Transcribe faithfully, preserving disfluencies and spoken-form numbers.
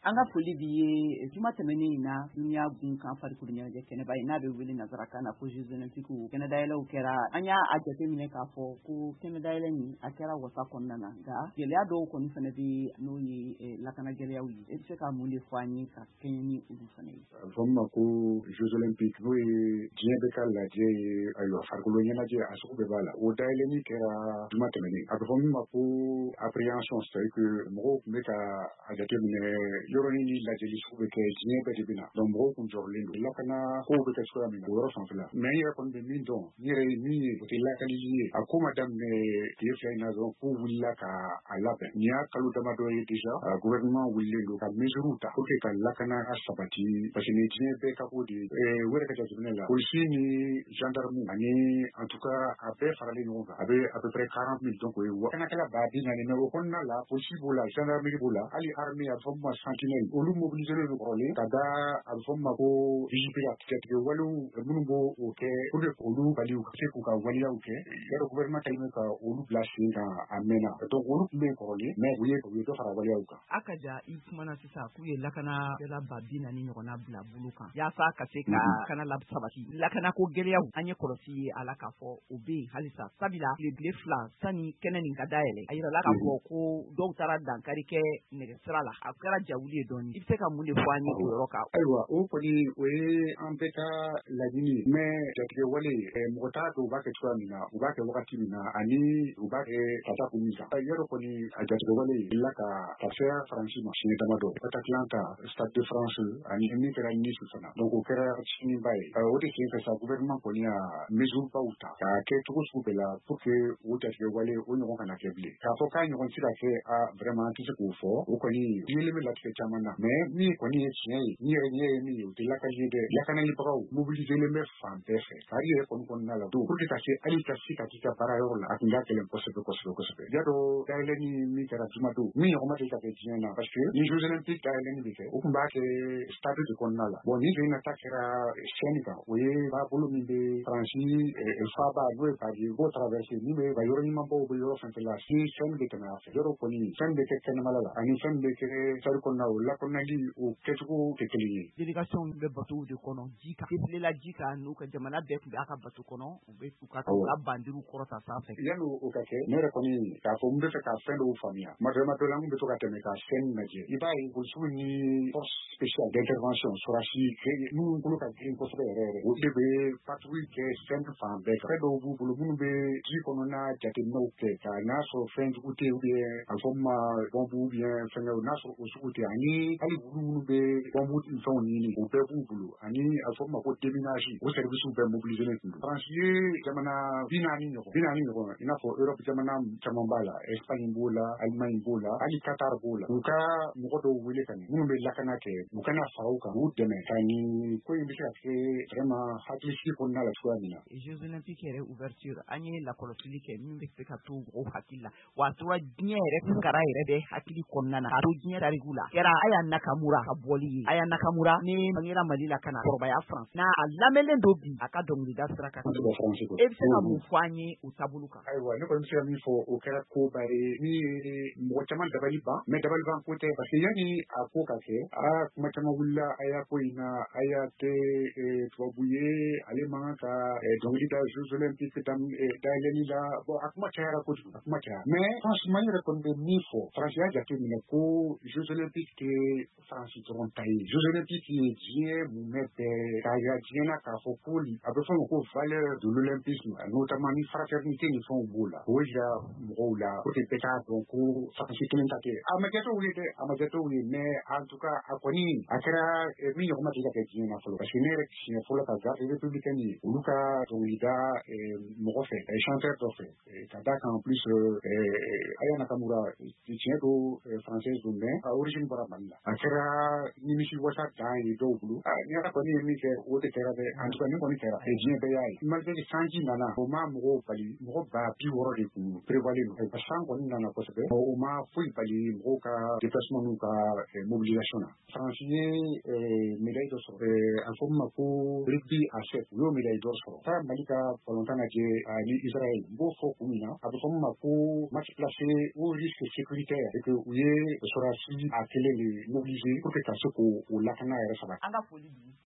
an ka foli bi ye juma tɛmɛnen in na duniya gun kan farikolo ɲɛnajɛ kɛnɛba ye n'a bɛ wele nanzarakan na ko Jeux olympiques kɛnɛdayɛlɛw kɛra an y'a a jateminɛ k'a fɔ ko kɛnɛdayɛlɛ nin a kɛra wasa kɔnɔna na nka gɛlɛya dɔw kɔni fana bɛ n'o ye lakana gɛlɛyaw ye e bɛ se ka mun de fɔ an ye ka kɛɲɛ ni olu fana ye. A bɛ fɔ min ma ko Jeux olympiques n'o ye diɲɛ bɛ ka lajɛ ye ayiwa farikolo ɲɛnajɛ a sugu bɛɛ b'a la o dayɛlɛni kɛra juma tɛmɛnen a bɛ fɔ min ma ko appréhension c'est que mɔgɔw tun bɛ ka a jateminɛ yɔrɔnin ni lajɛli sugu bɛ kɛ diɲɛ bɛɛ de bɛ na donc mɔgɔw tun jɔrɔlen don lakana kow bɛ kɛ cogoya min na o yɔrɔ fanfɛla mais n yɛrɛ kɔni bɛ min dɔn n yɛrɛ ye min ye o tɛ lakanili ye a ko ma daminɛ tile fila in na dɔrɔn k'u wulila ka a labɛn nin y'a kalo damadɔ ye déjà gouvernement wulilen don ka mesure ta pour que ka lakana ka sabati parce que nin diɲɛ bɛɛ ka ko de ye u yɛrɛ ka jateminɛ la polisi ni gendarme ani en tout cas a bɛɛ faralen ɲɔgɔn kan a bɛ à peu près quarante mille donc o ye lakanakɛla ba bi naani mais o kɔnɔna la polisi b'o la gendarmerie b'o la hali armée a bɛ fɔ min ma sentinelle olu mobiliselen don kɔrɔlen ka da a bɛ fɔ min ma ko vigilance tigɛtigɛ walew minnu b'o o kɛ pour que olu bali u ka se k'u ka waleyaw kɛ yɔrɔ gouvernement kɛlen bɛ ka olu bila sen kan a mɛnna donc olu tun bɛ yen kɔrɔlen mais u ye u ye dɔ fara waleyaw kan. A ka ja i kumana sisan k'u ye lakanakɛla ba bi naani ɲɔgɔnna bila bolo kan yaasa ka se ka lakana la sabati lakanako gɛlɛyaw an ye kɔlɔsi ye a la k'a fɔ o bɛ yen halisa sabila tile fila sani kɛnɛ nin ka dayɛlɛ a yirala k'a fɔ ko dɔw taara dankari kɛ nɛgɛsira la a kɛra jawuli ye dɔɔnin i bɛ se ka mun de fɔ an ye o yɔrɔ kan. Ayiwa o kɔni o ye an bɛɛ ka laɲini ye mais jatigɛ wale mɔgɔ t'a dɔn u b'a kɛ cogoya min na u b'a kɛ wagati min na ani u b'a kɛ ka taa kun min kan yɔrɔ kɔni a jatigɛ wale la ka ka se Faransi ma siɲɛ damadɔ Bataclan ta Stade de France ani min kɛra Nice fana donc o kɛra siniba ye o de sen fɛ sa gouvernement kɔni y'a mesure baw ta k'a kɛ cogo sugu bɛɛ la pour que o jatigɛ wale o ɲɔgɔn kana kɛ bilen k'a fɔ k'a ɲɔgɔn tɛ se ka kɛ a vraiment an tɛ se k'o fɔ o kɔni diɲɛlen bɛ latigɛ caman na mais min kɔni ye tiɲɛ ye ni yɛrɛ ɲɛ ye min ye o tɛ lakali ye dɛ lakanalibagaw mobiliselen bɛ fan bɛɛ fɛ kari yɛrɛ kɔni kɔnɔna la donc pour que ka se hali ka se ka k'i ka baara yɔrɔ la a tun ka gɛlɛn kosɛbɛ kosɛbɛ kosɛbɛ y'a dɔn dayɛlɛni min kɛra juma don min ɲɔgɔn tɛ ka kɛ diɲɛ na parce que ni Jeux olympiques dayɛlɛni bɛ kɛ o tun b'a kɛ stade de kɔnɔna la bon ni jɔ in ta kɛra chaîne kan o ye baabolo min bɛ Faransi faaba n'o ye pari b'o traverser min bɛ ba yɔrɔ ɲumanbaw bɛ yɔrɔ fanfɛla si fɛn bɛ tɛmɛ a fɛ yɔrɔ kɔni fɛn bɛ kɛ kɛnɛmala la ani fɛn bɛ kɛ stade kɔnɔna o lakɔnɔnali o kɛcogo tɛ kelen ye. Délégation bɛ bateau de kɔnɔ ji kan défilé la ji kan n'u ka jamana bɛɛ tun b'a ka bateau kɔnɔ u bɛ u ka ka bandiru kɔrɔta sanfɛ. Yanni o ka kɛ ne yɛrɛ kɔni k'a fɔ n bɛ fɛ ka fɛn dɔw faamuya madama dɔ la n bɛ to ka tɛmɛ ka fɛn lajɛ i b'a ye polisiw ni force spéciale d'intervention sɔrɔsi minnu bolo ka girin kosɛbɛ yɛrɛ yɛrɛ o de bɛ patrouille kɛ fɛn fan bɛɛ fɛ. Fɛn dɔw b'u bolo minnu bɛ ji kɔnɔna jateminɛw kɛ ka n'a sɔrɔ fɛn jugu tɛ ou bien a fɔ min ma bɔnbu ou bien fɛngɛw n'a sɔrɔ o sugu tɛ ani hali wulu minnu bɛ bɔnbu ni fɛnw ɲini o bɛɛ b'u bolo ani a fɔ min ma ko déminage o service bɛɛ mobiliselen tun don. Faransi ye jamana bi naani ɲɔgɔn bi naani ɲɔgɔn i n'a fɔ Europe jamana caman b'a la Espagne b'o la Allemagne b'o la hali Qatar b'o la u ka mɔgɔ dɔw wele ka ɲɛ minnu bɛ lakana kɛ u kana fara u kan u dɛmɛ ka nin ko in bɛ se ka kɛ vraiment hakilisigi kɔnɔna la cogoya min na. Jeux olympiques yɛrɛ ouverture an ye lakɔlɔsili kɛ min bɛ se ka to mɔgɔw hakili la wa a tora diɲɛ yɛrɛ kara yɛrɛ bɛ hakili kɔnɔna na k'a to diɲɛ tariku la kɛra Aya Nakamura ka bɔli ye Aya Nakamura ni bangera Mali la kana kɔrɔbaya France n'a a lamɛnlen don bi a ka dɔnkilida sira kan e bɛ se ka mun fɔ an ye o taabolo kan. Ayiwa ne kɔni bɛ se ka min fɔ o kɛra koba ye min ye mɔgɔ caman dabali ban mais dabali ban ko tɛ parce que yanni a ko ka kɛ a kuma caman wulila Aya ko in na Aya tɛ tubabu ye ale man kan ka dɔnkilida Jeux olympiques dayɛlɛli la bon a kuma cayara kojugu a kuma cayara mais franchement n yɛrɛ kɔni bɛ min fɔ Faransi y'a jateminɛ ko Jeux olympiques tɛ Faransi dɔrɔn ta ye Jeux olympiques ye diɲɛ munmɛ bɛɛ k'a jira diɲɛ na k'a fɔ ko a bɛ fɔ o ma ko valeur de l'olympisme notamment ni fraternité ni fɛnw b'o la o jira mɔgɔw la pour que bɛɛ k'a dɔn ko Faransi kelen ta tɛ a ma kɛ t'o ye dɛ a ma kɛ t'o ye mais en tout cas a kɔni a kɛra min ɲɔgɔn ma deli ka kɛ diɲɛ na fɔlɔ parce que ne yɛrɛ siɲɛ fɔlɔ ka garde républicaine ye olu ka dɔnkilida mɔgɔ fɛ chanteur dɔ fɛ ka d'a kan en plus Aya Nakamura tiɲɛ don française don mais a origine bɔra Mali la a kɛra nimisi wasa dan ye dɔw bolo ni Ala kɔni ye min kɛ o de kɛra dɛ en tout cas ni kɔni kɛra diɲɛ bɛɛ y'a ye malgré que sanji nana o ma mɔgɔw bali mɔgɔ ba bi wɔɔrɔ de kun prévoilen don parce que san kɔni nana kosɛbɛ o ma foyi bali mɔgɔw ka déplacement n'u ka mobilisation na Faransi ye médaille dɔ sɔrɔ a fɔ min ma ko rugby à sept u y'o médaille d'or sɔrɔ taa Mali ka balontan lajɛ ni Israël n b'o fɔ kun min na a bɛ fɔ min ma ko match placé au risque sécuritaire et que u ye sɔrɔdasi a kelen les mobiliser pour que ka se k'o lakana yɛrɛ sabati. An ka foli bi